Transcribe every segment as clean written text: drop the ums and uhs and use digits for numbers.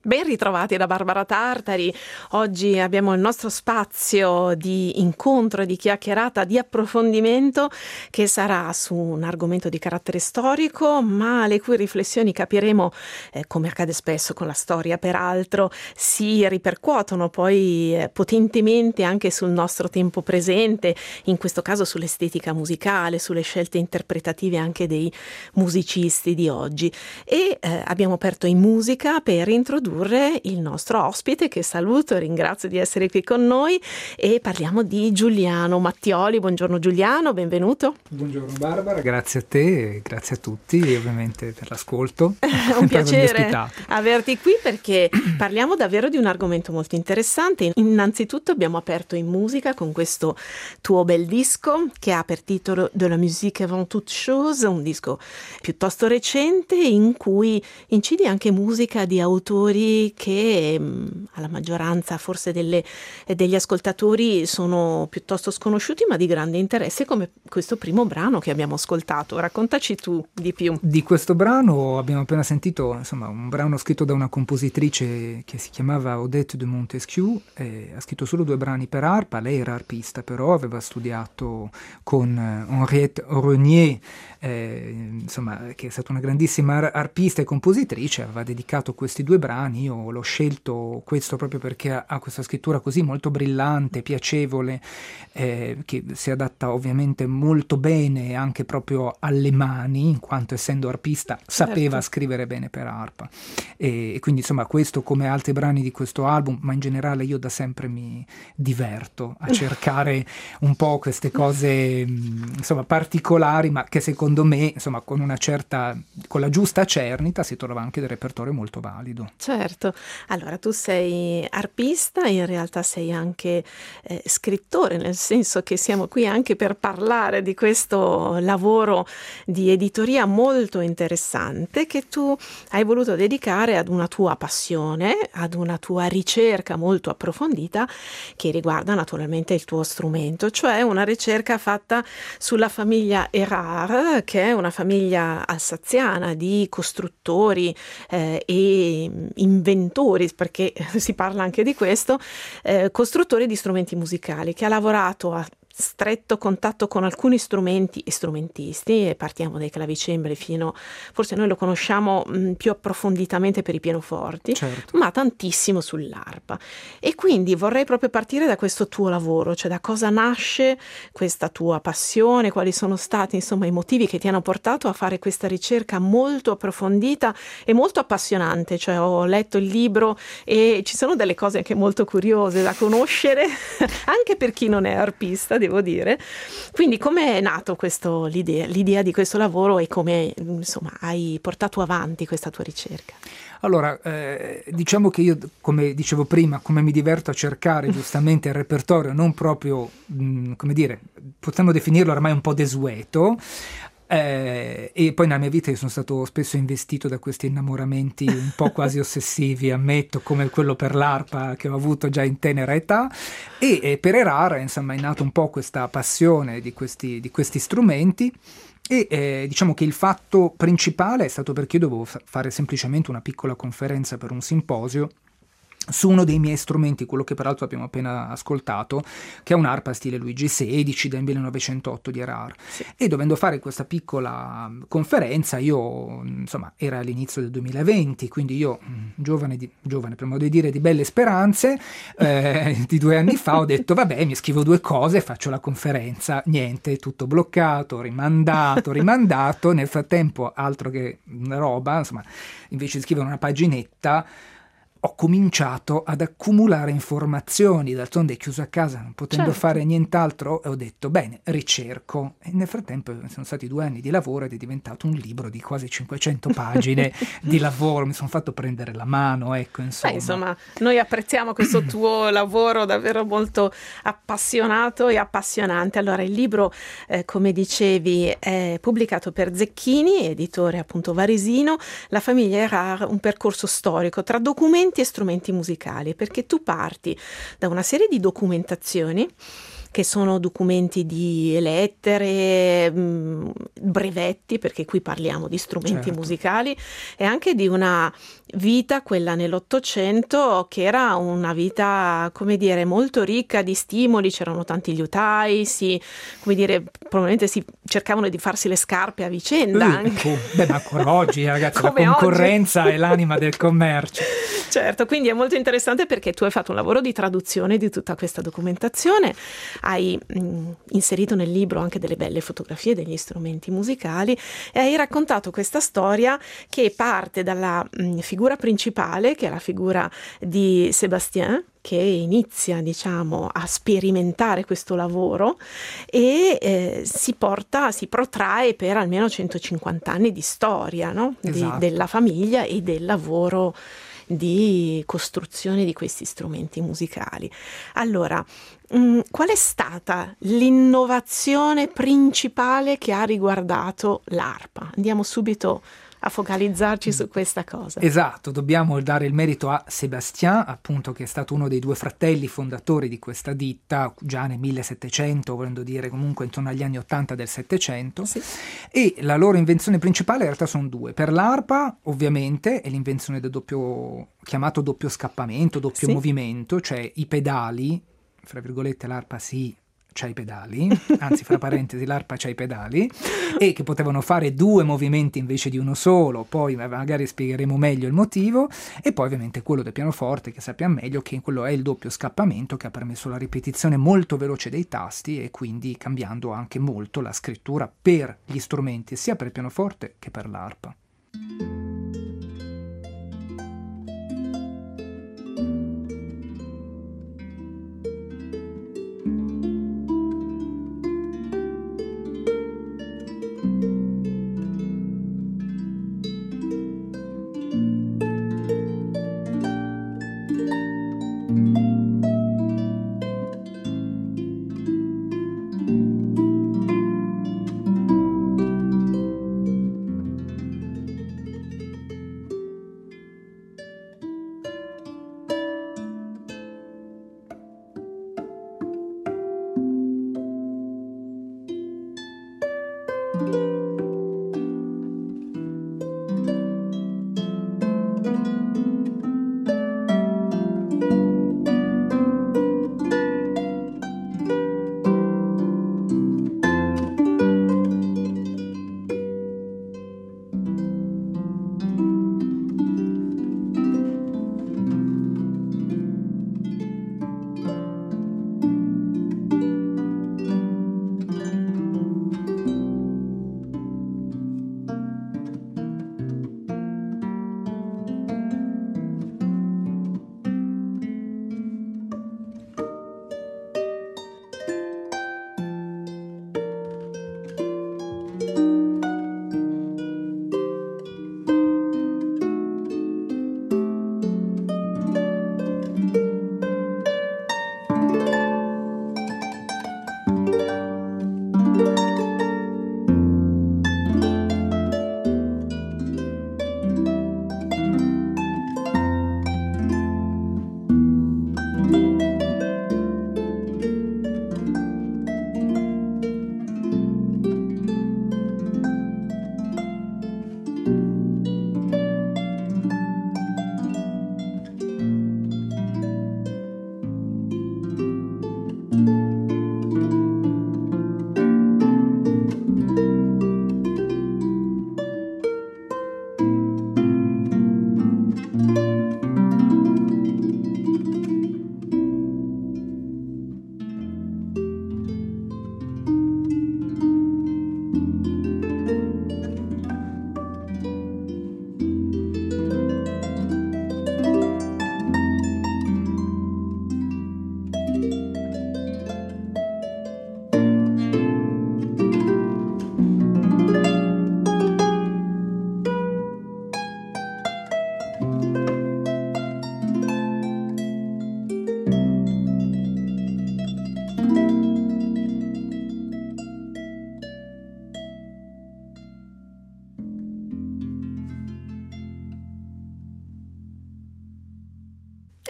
Ben ritrovati da Barbara Tartari. Oggi abbiamo il nostro spazio di incontro e di chiacchierata, di approfondimento che sarà su un argomento di carattere storico, ma le cui riflessioni capiremo, come accade spesso con la storia peraltro, si ripercuotono poi potentemente anche sul nostro tempo presente, in questo caso sull'estetica musicale, sulle scelte interpretative anche dei musicisti di oggi. E abbiamo aperto in musica per introdurre il nostro ospite, che saluto e ringrazio di essere qui con noi, e parliamo di Giuliano Mattioli. Buongiorno Giuliano, benvenuto. Buongiorno Barbara, grazie a te e grazie a tutti ovviamente per l'ascolto. Un piacere averti qui perché parliamo davvero di un argomento molto interessante. Innanzitutto abbiamo aperto in musica con questo tuo bel disco che ha per titolo De la musique avant toute chose, un disco piuttosto recente in cui incidi anche musica di autori che alla maggioranza forse degli ascoltatori sono piuttosto sconosciuti, ma di grande interesse, come questo primo brano che abbiamo ascoltato. Raccontaci tu di più. Di questo brano abbiamo appena sentito, insomma, un brano scritto da una compositrice che si chiamava Odette de Montesquieu, ha scritto solo 2 brani per arpa. Lei era arpista, però aveva studiato con Henriette Renier, insomma, che è stata una grandissima arpista e compositrice. Aveva dedicato questi 2 brani. Io l'ho scelto questo proprio perché ha questa scrittura così molto brillante, piacevole, che si adatta ovviamente molto bene anche proprio alle mani, in quanto essendo arpista sapeva scrivere bene per arpa, e quindi insomma questo, come altri brani di questo album, ma in generale io da sempre mi diverto a cercare un po' queste cose insomma particolari, ma che secondo me insomma con la giusta cernita si trova anche del repertorio molto valido. Certo, allora tu sei arpista, in realtà sei anche scrittore, nel senso che siamo qui anche per parlare di questo lavoro di editoria molto interessante che tu hai voluto dedicare ad una tua passione, ad una tua ricerca molto approfondita che riguarda naturalmente il tuo strumento, cioè una ricerca fatta sulla famiglia Erard, che è una famiglia alsaziana di costruttori e inventori, perché si parla anche di questo, costruttori di strumenti musicali, che ha lavorato a stretto contatto con alcuni strumenti e strumentisti, e partiamo dai clavicembali fino, forse noi lo conosciamo più approfonditamente per i pianoforti, certo, ma tantissimo sull'arpa. E quindi vorrei proprio partire da questo tuo lavoro, cioè da cosa nasce questa tua passione, quali sono stati insomma i motivi che ti hanno portato a fare questa ricerca molto approfondita e molto appassionante. Cioè ho letto il libro e ci sono delle cose anche molto curiose da conoscere anche per chi non è arpista, devo dire. Quindi come è nato l'idea di questo lavoro e come insomma hai portato avanti questa tua ricerca? Allora, diciamo che io, come dicevo prima, come mi diverto a cercare giustamente il repertorio non proprio, come dire, potremmo definirlo ormai un po' desueto, e poi nella mia vita io sono stato spesso investito da questi innamoramenti un po' quasi ossessivi, ammetto, come quello per l'arpa che ho avuto già in tenera età, e per Erard insomma è nata un po' questa passione di questi strumenti. E diciamo che il fatto principale è stato perché io dovevo fare semplicemente una piccola conferenza per un simposio su uno dei miei strumenti, quello che peraltro abbiamo appena ascoltato, che è un'arpa stile Luigi XVI del 1908 di Erard. Sì. E dovendo fare questa piccola conferenza, io insomma era all'inizio del 2020, quindi io giovane per modo di dire, di belle speranze, di 2 anni fa ho detto vabbè, mi scrivo 2 cose e faccio la conferenza. Niente, tutto bloccato, rimandato. Nel frattempo, altro che una roba, insomma, invece di scrivere una paginetta ho cominciato ad accumulare informazioni, d'altronde chiuso a casa, non potendo fare nient'altro, e ho detto, bene, ricerco. E nel frattempo sono stati 2 anni di lavoro ed è diventato un libro di quasi 500 pagine di lavoro. Mi sono fatto prendere la mano, ecco, insomma. Insomma, noi apprezziamo questo tuo lavoro davvero molto appassionato e appassionante. Allora, il libro, come dicevi, è pubblicato per Zecchini, editore appunto varesino, La famiglia Erard, un percorso storico tra documenti e strumenti musicali, perché tu parti da una serie di documentazioni che sono documenti di lettere, brevetti, perché qui parliamo di strumenti musicali, e anche di una vita, quella nell'Ottocento, che era una vita, come dire, molto ricca di stimoli. C'erano tanti liutai, come dire, probabilmente si cercavano di farsi le scarpe a vicenda anche. Beh, ma ancora oggi, ragazzi, la Come concorrenza è l'anima del commercio. Certo, quindi è molto interessante perché tu hai fatto un lavoro di traduzione di tutta questa documentazione, hai inserito nel libro anche delle belle fotografie degli strumenti musicali e hai raccontato questa storia che parte dalla figura principale, che è la figura di Sébastien, che inizia, diciamo, a sperimentare questo lavoro e si protrae per almeno 150 anni di storia, no? Esatto. Della famiglia e del lavoro di costruzione di questi strumenti musicali. Allora, qual è stata l'innovazione principale che ha riguardato l'arpa? Andiamo subito a focalizzarci su questa cosa. Esatto, dobbiamo dare il merito a Sébastien, appunto, che è stato uno dei due fratelli fondatori di questa ditta già nel 1700, volendo dire comunque intorno agli anni 80 del Settecento. Sì. E la loro invenzione principale in realtà sono due. Per l'arpa, ovviamente, è l'invenzione del chiamato doppio scappamento, doppio movimento, cioè i pedali, fra virgolette l'arpa c'ha i pedali, anzi fra parentesi l'arpa c'ha i pedali, e che potevano fare due movimenti invece di uno solo, poi magari spiegheremo meglio il motivo, e poi ovviamente quello del pianoforte, che sappiamo meglio, che quello è il doppio scappamento, che ha permesso la ripetizione molto veloce dei tasti e quindi cambiando anche molto la scrittura per gli strumenti, sia per il pianoforte che per l'arpa.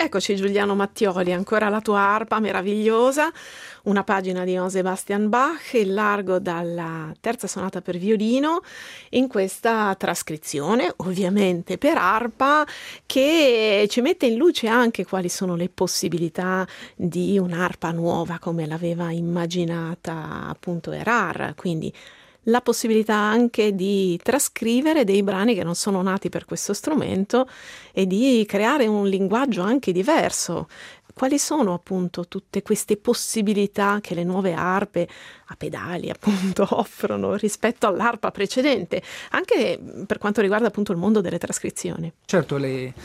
Eccoci Giuliano Mattioli, ancora la tua arpa meravigliosa, una pagina di Johann Sebastian Bach, il largo dalla terza sonata per violino, in questa trascrizione ovviamente per arpa che ci mette in luce anche quali sono le possibilità di un'arpa nuova come l'aveva immaginata appunto Erard, quindi la possibilità anche di trascrivere dei brani che non sono nati per questo strumento e di creare un linguaggio anche diverso. Quali sono appunto tutte queste possibilità che le nuove arpe a pedali appunto offrono rispetto all'arpa precedente, anche per quanto riguarda appunto il mondo delle trascrizioni? Certo,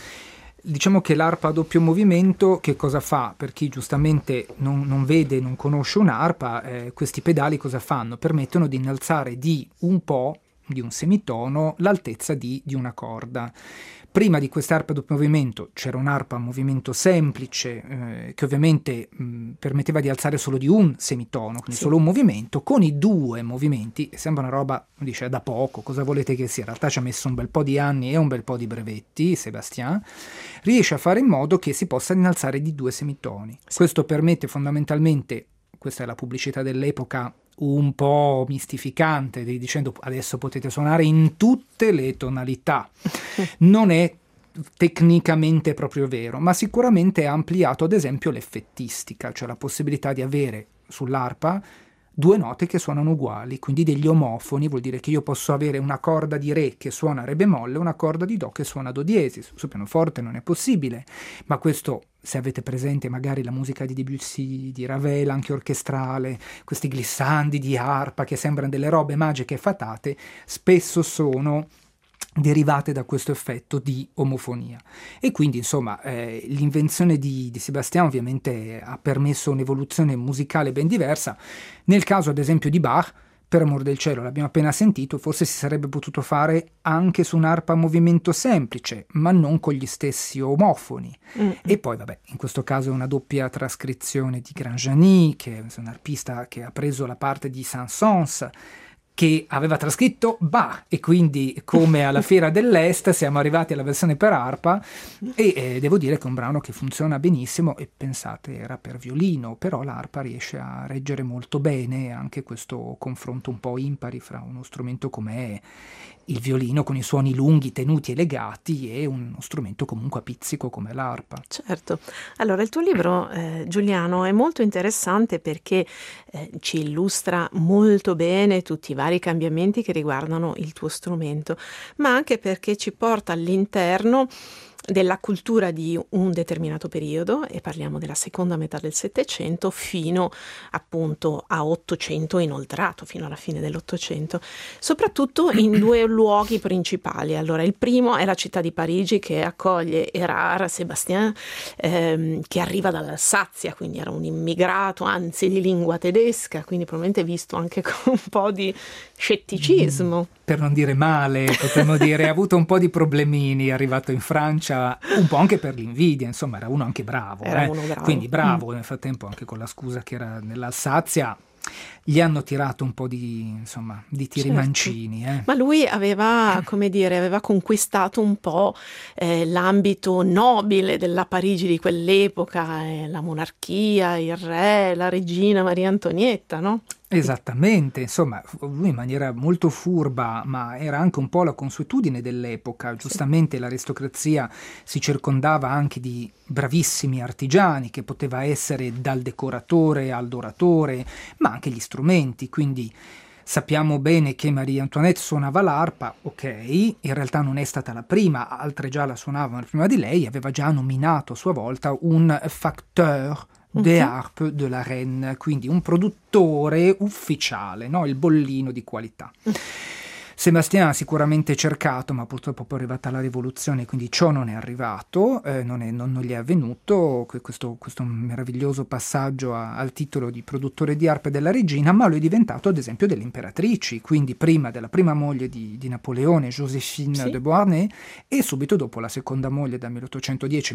diciamo che l'arpa a doppio movimento che cosa fa? Per chi giustamente non vede, non conosce un'arpa, questi pedali cosa fanno? Permettono di innalzare di un po', di un semitono, l'altezza di una corda. Prima di quest'arpa a doppio movimento c'era un'arpa a movimento semplice che ovviamente permetteva di alzare solo di un semitono, quindi solo un movimento. Con i due movimenti, sembra una roba, dice, da poco, cosa volete che sia? In realtà ci ha messo un bel po' di anni e un bel po' di brevetti, Sébastien, riesce a fare in modo che si possa innalzare di 2 semitoni. Questo permette fondamentalmente, questa è la pubblicità dell'epoca, un po' mistificante, dicendo adesso potete suonare in tutte le tonalità. Non è tecnicamente proprio vero, ma sicuramente ha ampliato ad esempio l'effettistica, cioè la possibilità di avere sull'arpa 2 note che suonano uguali, quindi degli omofoni. Vuol dire che io posso avere una corda di re che suona re bemolle e una corda di do che suona do diesis. Sul pianoforte non è possibile, ma questo, se avete presente magari la musica di Debussy, di Ravel, anche orchestrale, questi glissandi di arpa che sembrano delle robe magiche e fatate, spesso sono derivate da questo effetto di omofonia. E quindi insomma l'invenzione di Sébastien ovviamente ha permesso un'evoluzione musicale ben diversa. Nel caso ad esempio di Bach, per amor del cielo, l'abbiamo appena sentito, forse si sarebbe potuto fare anche su un'arpa a movimento semplice, ma non con gli stessi omofoni. E poi vabbè, in questo caso è una doppia trascrizione di Granjani, che è un arpista che ha preso la parte di Saint-Saëns, che aveva trascritto Bach, e quindi come alla Fiera dell'Est siamo arrivati alla versione per arpa e devo dire che è un brano che funziona benissimo. E pensate, era per violino, però l'arpa riesce a reggere molto bene anche questo confronto un po' impari fra uno strumento come il violino con i suoni lunghi, tenuti e legati, e uno strumento comunque a pizzico come l'arpa. Certo. Allora, il tuo libro, Giuliano, è molto interessante perché ci illustra molto bene tutti i vari cambiamenti che riguardano il tuo strumento, ma anche perché ci porta all'interno della cultura di un determinato periodo, e parliamo della seconda metà del Settecento fino appunto a 800 inoltrato, fino alla fine dell'Ottocento, soprattutto in 2 luoghi principali. Allora, il primo è la città di Parigi, che accoglie Erard, Sébastien, che arriva dall'Alsazia, quindi era un immigrato, anzi di lingua tedesca, quindi probabilmente visto anche con un po' di scetticismo. Per non dire male, potremmo dire, ha avuto un po' di problemini, è arrivato in Francia, un po' anche per l'invidia, insomma era uno anche bravo. Era uno bravo. Quindi bravo, nel frattempo anche con la scusa che era nell'Alsazia, gli hanno tirato un po' di tiri Certo. mancini. Ma lui aveva, come dire, aveva conquistato un po' l'ambito nobile della Parigi di quell'epoca, la monarchia, il re, la regina Maria Antonietta, no? Esattamente, insomma, lui in maniera molto furba, ma era anche un po' la consuetudine dell'epoca. Giustamente l'aristocrazia si circondava anche di bravissimi artigiani, che poteva essere dal decoratore al doratore, ma anche gli strumenti, quindi sappiamo bene che Marie Antoinette suonava l'arpa, ok, in realtà non è stata la prima, altre già la suonavano prima di lei, aveva già nominato a sua volta un facteur des harpes de la reine, quindi un produttore ufficiale, no? Il bollino di qualità. Sébastien ha sicuramente cercato, ma purtroppo poi è arrivata la rivoluzione, quindi ciò non è arrivato, non gli è avvenuto questo meraviglioso passaggio al titolo di produttore di arpe della regina, ma lui è diventato ad esempio delle imperatrici, quindi prima della prima moglie di Napoleone, Joséphine de Beauharnais, e subito dopo la seconda moglie dal 1810,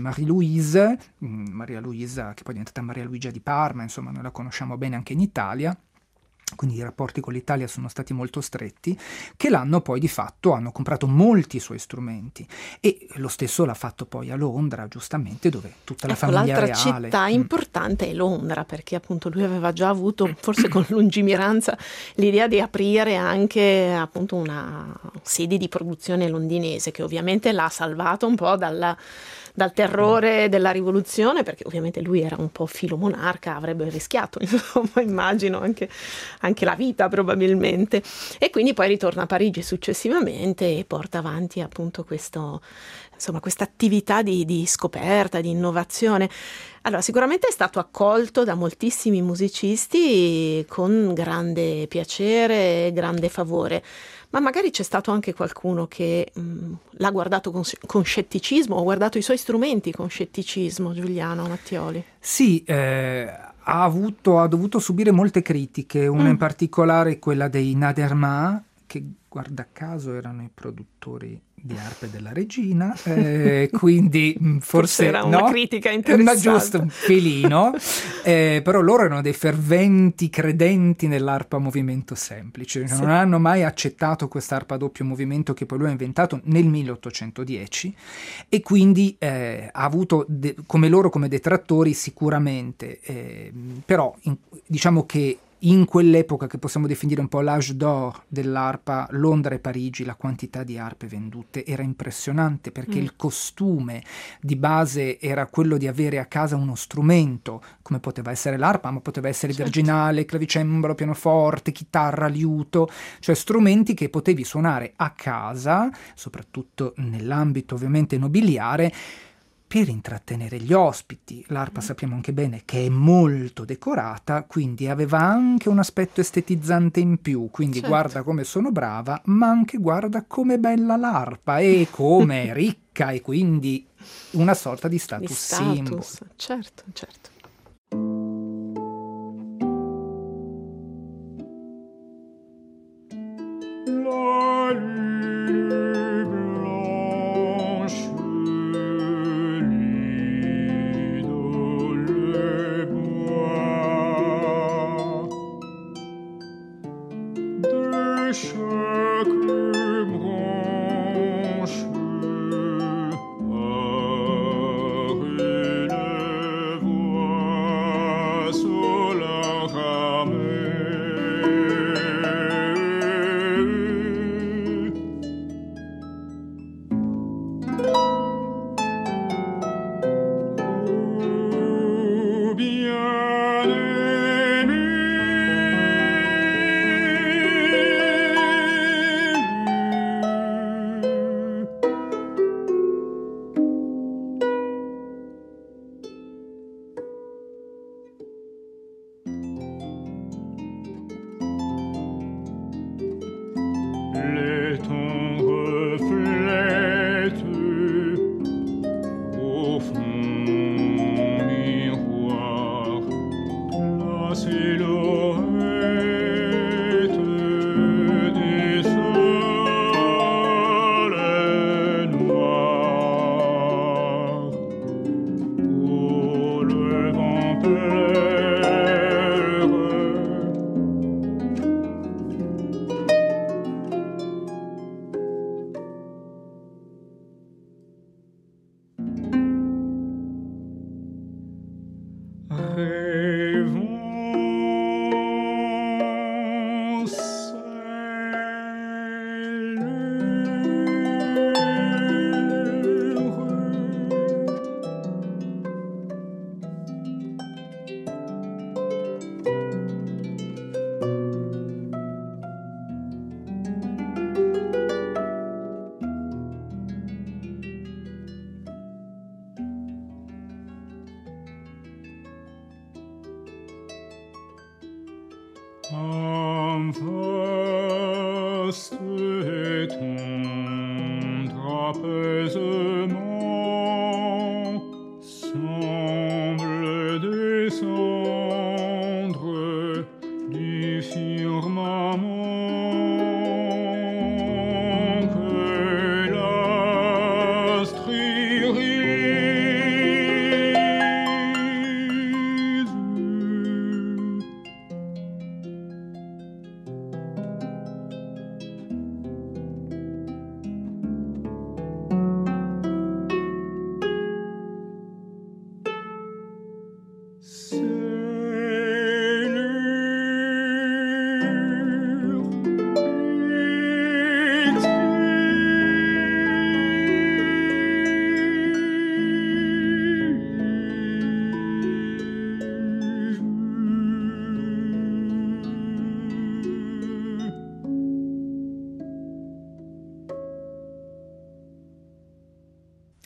Maria Luisa, che poi è diventata Maria Luigia di Parma, insomma noi la conosciamo bene anche in Italia. quindi i rapporti con l'Italia sono stati molto stretti, che l'hanno poi di fatto, hanno comprato molti suoi strumenti, e lo stesso l'ha fatto poi a Londra, giustamente, dove tutta la famiglia l'altra reale. città importante è Londra, perché appunto lui aveva già avuto, forse con lungimiranza, l'idea di aprire anche appunto una sede di produzione londinese, che ovviamente l'ha salvato un po' dal terrore della rivoluzione, perché ovviamente lui era un po' filomonarca, avrebbe rischiato, insomma, immagino anche la vita probabilmente, e quindi poi ritorna a Parigi successivamente e porta avanti appunto questa attività di scoperta, di innovazione. Allora, sicuramente è stato accolto da moltissimi musicisti con grande piacere e grande favore, ma magari c'è stato anche qualcuno che l'ha guardato con scetticismo, o guardato i suoi strumenti con scetticismo, Giuliano Mattioli. Sì, ha dovuto subire molte critiche, una in particolare quella dei Naderma, che guarda caso erano i produttori di arpe della regina, quindi forse era una no? critica interessante. Giusto, un filino, però loro erano dei ferventi credenti nell'arpa a movimento semplice, Sì. Non hanno mai accettato quest'arpa a doppio movimento che poi lui ha inventato nel 1810, e quindi ha avuto come detrattori sicuramente, però diciamo che in quell'epoca, che possiamo definire un po' l'âge d'or dell'arpa, Londra e Parigi, la quantità di arpe vendute era impressionante, perché il costume di base era quello di avere a casa uno strumento, come poteva essere l'arpa, ma poteva essere il virginale, clavicembalo, pianoforte, chitarra, liuto, cioè strumenti che potevi suonare a casa, soprattutto nell'ambito ovviamente nobiliare, per intrattenere gli ospiti. L'arpa sappiamo anche bene che è molto decorata, quindi aveva anche un aspetto estetizzante in più, quindi guarda come sono brava, ma anche guarda com'è bella l'arpa e come è ricca, e quindi una sorta di status symbol. Certo.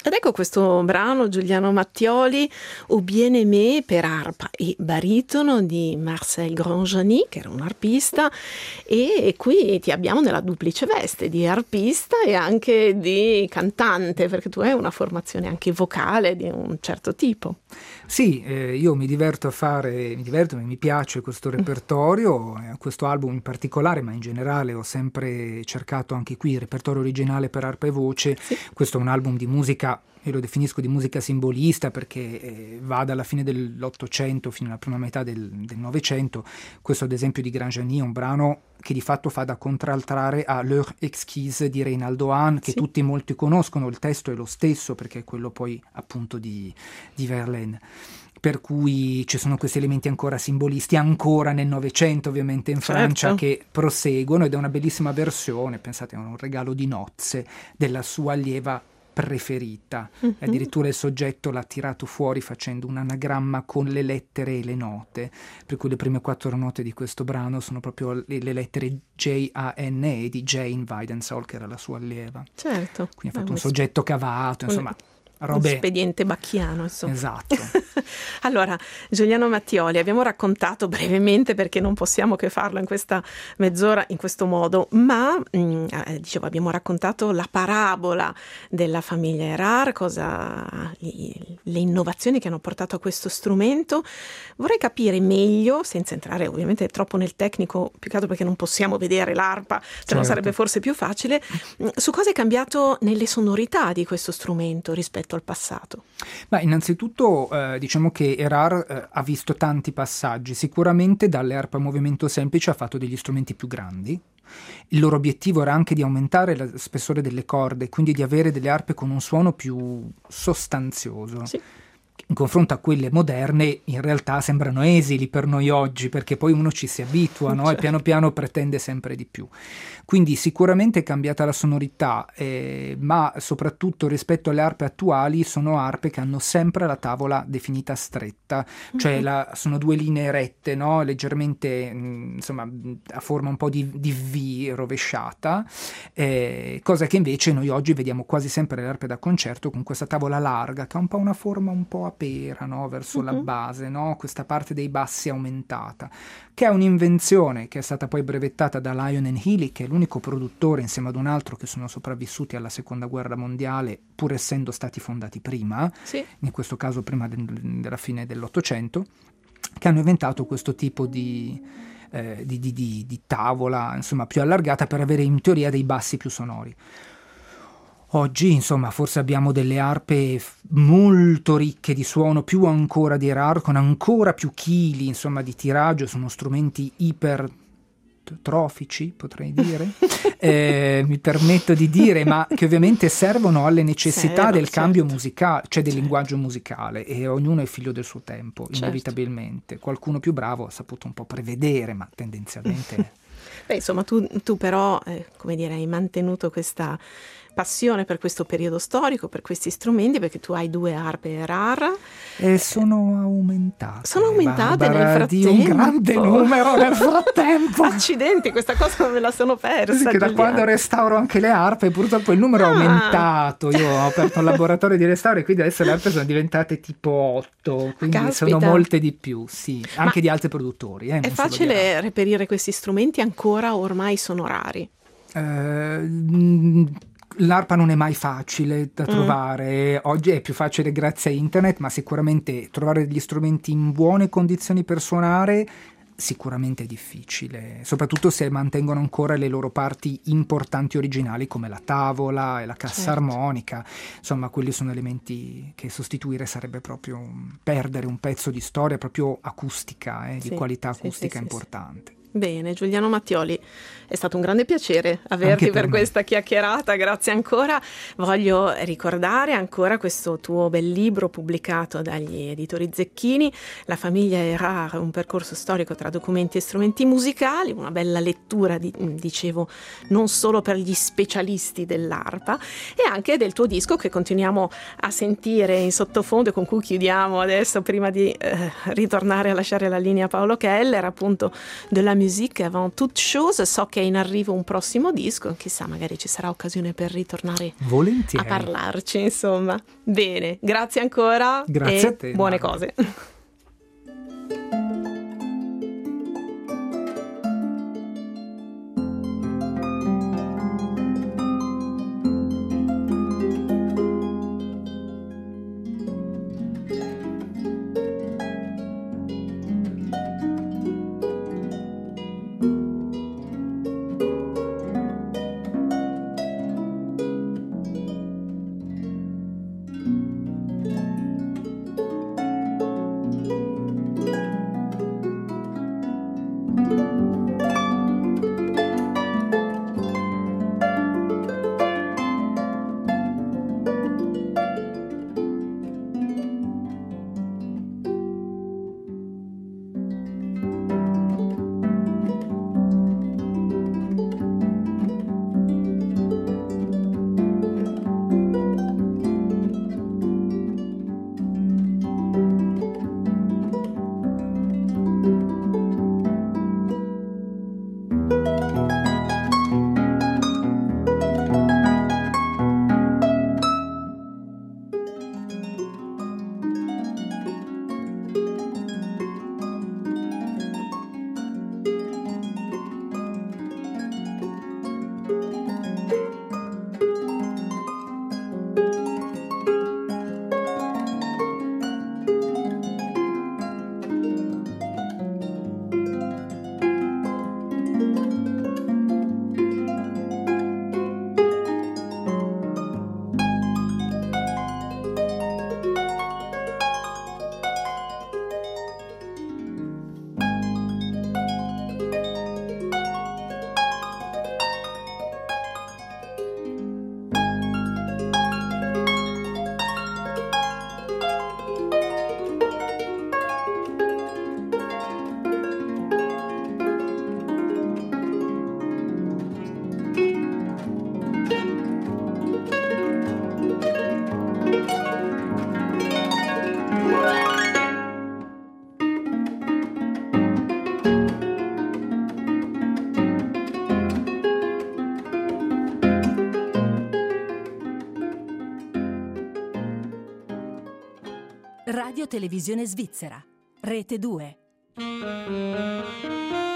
Ed ecco questo brano, Giuliano Mattioli, Au bien-aimé, per arpa e baritono di Marcel Grandjani, che era un arpista, e qui ti abbiamo nella duplice veste di arpista e anche di cantante, perché tu hai una formazione anche vocale di un certo tipo. Sì, io mi diverto mi piace questo repertorio, questo album in particolare, ma in generale ho sempre cercato anche qui il repertorio originale per arpa e voce. Sì. Questo è un album di musica, io lo definisco di musica simbolista perché va dalla fine dell'Ottocento fino alla prima metà del Novecento. Questo ad esempio di Grandjani è un brano che di fatto fa da contraltare a L'heure exquise di Reynaldo Hahn, che tutti molti conoscono. Il testo è lo stesso perché è quello poi appunto di Verlaine, per cui ci sono questi elementi ancora simbolisti ancora nel Novecento, ovviamente in Francia, che proseguono, ed è una bellissima versione, pensate, è un regalo di nozze della sua allieva preferita. Addirittura il soggetto l'ha tirato fuori facendo un anagramma con le lettere e le note, per cui le prime 4 note di questo brano sono proprio le lettere J-A-N-E di Jane Weidensaul, che era la sua allieva. Certo. Quindi ha fatto un soggetto cavato, insomma, robe... Un spediente bacchiano, insomma. Esatto. Allora, Giuliano Mattioli, abbiamo raccontato brevemente, perché non possiamo che farlo in questa mezz'ora in questo modo, ma dicevo, abbiamo raccontato la parabola della famiglia Erard, le innovazioni che hanno portato a questo strumento. Vorrei capire meglio, senza entrare ovviamente troppo nel tecnico, più che altro perché non possiamo vedere l'arpa, se no sarebbe forse più facile, su cosa è cambiato nelle sonorità di questo strumento rispetto al passato. Ma innanzitutto diciamo che Erard ha visto tanti passaggi. Sicuramente dalle arpe a movimento semplice ha fatto degli strumenti più grandi. Il loro obiettivo era anche di aumentare lo spessore delle corde, quindi di avere delle arpe con un suono più sostanzioso. Sì. In confronto a quelle moderne in realtà sembrano esili per noi oggi, perché poi uno ci si abitua, no? Certo. E piano piano pretende sempre di più. Quindi sicuramente è cambiata la sonorità, ma soprattutto rispetto alle arpe attuali sono arpe che hanno sempre la tavola definita stretta, cioè sono 2 linee rette, no? Leggermente insomma a forma un po' di V rovesciata, cosa che invece noi oggi vediamo quasi sempre le arpe da concerto con questa tavola larga che ha un po' una forma un po' a pera, no? Verso la base, no? Questa parte dei bassi aumentata, che è un'invenzione che è stata poi brevettata da Lionel Healy, che è l'unico produttore insieme ad un altro che sono sopravvissuti alla seconda guerra mondiale, pur essendo stati fondati prima, in questo caso prima della fine dell'Ottocento, che hanno inventato questo tipo di tavola, insomma, più allargata per avere in teoria dei bassi più sonori. Oggi, insomma, forse abbiamo delle arpe molto ricche di suono, più ancora di Erard, con ancora più chili, insomma, di tiraggio. Sono strumenti ipertrofici, potrei dire, mi permetto di dire, ma che ovviamente servono alle necessità del cambio musicale, cioè del linguaggio musicale, e ognuno è figlio del suo tempo, inevitabilmente. Qualcuno più bravo ha saputo un po' prevedere, ma tendenzialmente... Beh, insomma, tu però, come dire, hai mantenuto questa passione per questo periodo storico, per questi strumenti, perché tu hai 2 arpe Erard. E sono aumentate. Sono aumentate Barbara, nel frattempo. Di un grande numero nel frattempo. Accidenti, questa cosa non me la sono persa. Che da quando restauro anche le arpe, purtroppo il numero è aumentato. Io ho aperto un laboratorio di restauro e quindi adesso le arpe sono diventate tipo 8, quindi sono molte di più, sì, anche di altri produttori. È facile reperire questi strumenti ancora, ormai sono rari? L'arpa non è mai facile da trovare, oggi è più facile grazie a internet, ma sicuramente trovare degli strumenti in buone condizioni per suonare sicuramente è difficile, soprattutto se mantengono ancora le loro parti importanti originali come la tavola e la cassa armonica. Insomma, quelli sono elementi che sostituire sarebbe proprio perdere un pezzo di storia proprio acustica, di qualità acustica importante. Bene, Giuliano Mattioli, è stato un grande piacere averti per questa chiacchierata, grazie ancora. Voglio ricordare ancora questo tuo bel libro pubblicato dagli editori Zecchini, La famiglia Erard, un percorso storico tra documenti e strumenti musicali, una bella lettura, dicevo, non solo per gli specialisti dell'arpa, e anche del tuo disco che continuiamo a sentire in sottofondo e con cui chiudiamo adesso, prima di ritornare a lasciare la linea a Paolo Keller, appunto della musique avant toute chose. So che è in arrivo un prossimo disco, chissà, magari ci sarà occasione per ritornare volentieri a parlarci, insomma. Bene, grazie ancora. Grazie e a te, buone Mara. cose. Radio Televisione Svizzera, Rete 2.